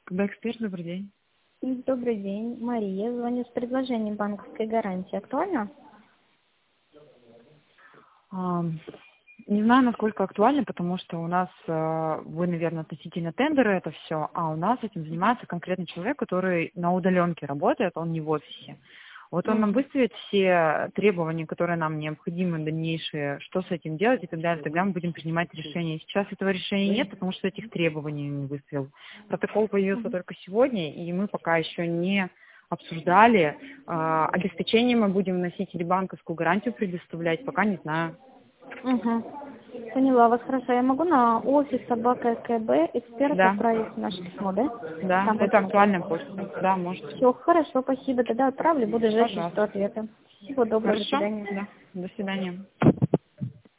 Эксперт, добрый день. Добрый день, Мария. Звоню с предложением банковской гарантии. Актуально? Не знаю, насколько актуально, потому что у нас, вы, наверное, относительно тендера это все, а у нас этим занимается конкретный человек, который на удаленке работает, он не в офисе. Вот он нам выставит все требования, которые нам необходимы, дальнейшие, что с этим делать и так далее, тогда мы будем принимать решение. Сейчас этого решения нет, потому что этих требований не выставил. Протокол появился только сегодня, и мы пока еще не обсуждали. Обеспечение мы будем вносить или банковскую гарантию предоставлять, пока не знаю. Поняла вас хорошо. Я могу на офис собака КБ эксперт Да, отправить наше письмо, да? да, Там это посмотрим. актуальная почта. Да, можете. Все, хорошо, спасибо. Тогда отправлю, буду ждать Пожалуйста. еще ответа. Всего доброго, до Хорошо? свидания. Да. До свидания.